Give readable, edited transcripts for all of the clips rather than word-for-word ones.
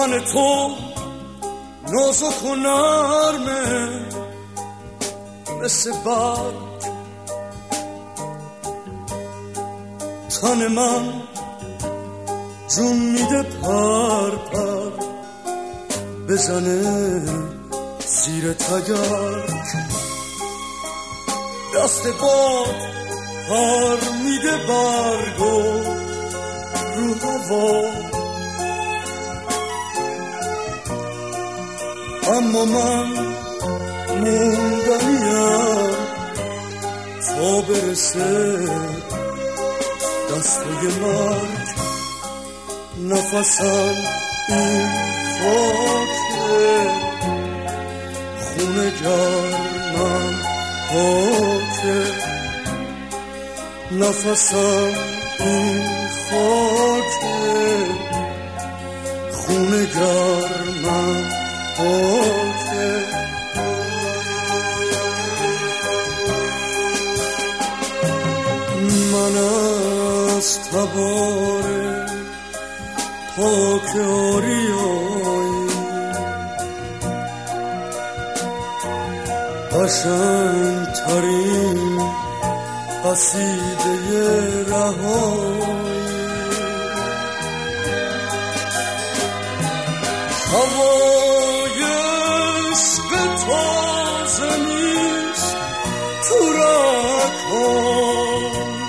تن تو نازک و نرمه مثل برگ، تن من جون میده پر پر بزنه زیر تگرگ، دست باد پر میده برگو رو هوا، اما من موندنیم تا برسه دستای مرگ. نفسم این خاکه، خونه گرمم پاکه، نفسم این خاکه، خونه گرمم پاکه. من از تبار پاک آریایی قشنگ ترین قصیده رهایی، هوای عشق تازه نیست تو رگ‌هام،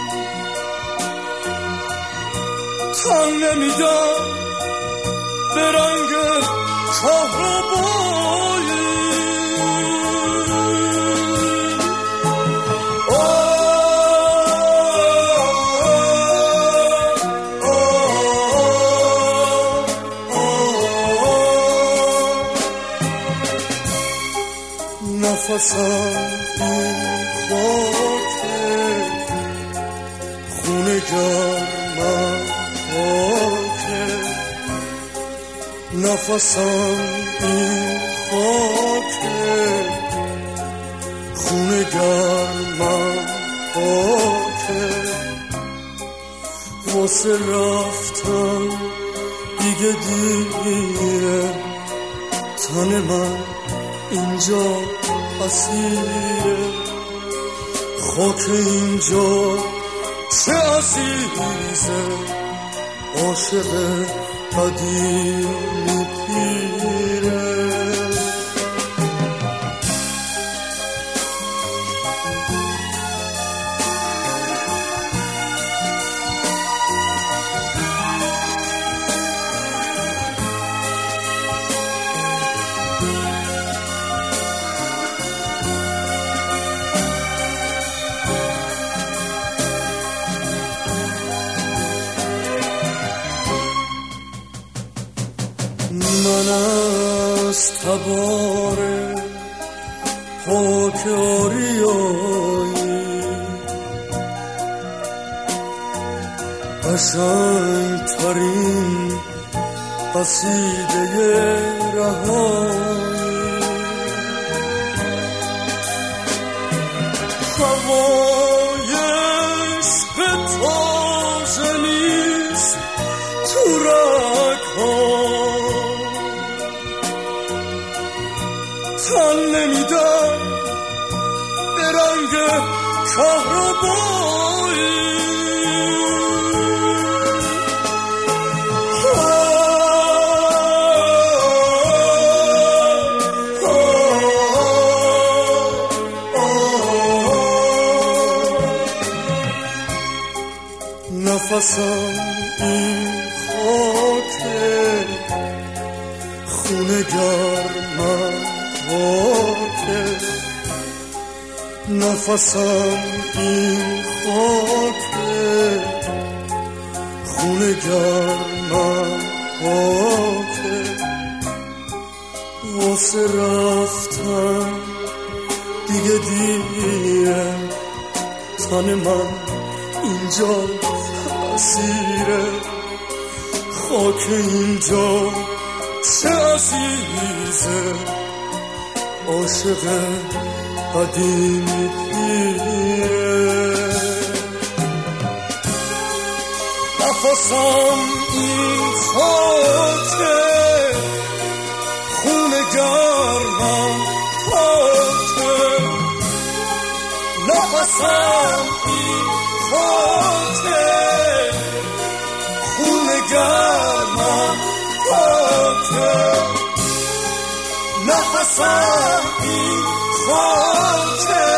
تن نمیدم به رنگ کهربایی. نفسم این خاکه، خونه گرمم پاکه، نفسم این خاکه، خونه گرمم پاکه. واسه رفتم دیگه دیره، تن من اینجا اسیره، خاک اینجا چه عزیزه، عاشق قدیمی پیره. من از تبار پاک آریایی قشنگ ترین قصیده رهایی، هوای عشق تازه نیست تو رگ‌هام، تن نمیدم به رنگ کهربایی. نفسم این خاکه، خونه گرمم پاکه، نفسم این خاکه، خونه گرمم پاکه. واسه رفتم دیگه دیره، تن من اینجا اسیره، خاک اینجا چه عزیزه، عاشق قدیمی پیره. نفسم این خاکه، گرمم خاکه، نفسم این خاکه، خون گرمم خاکه، نفسم این خاکه.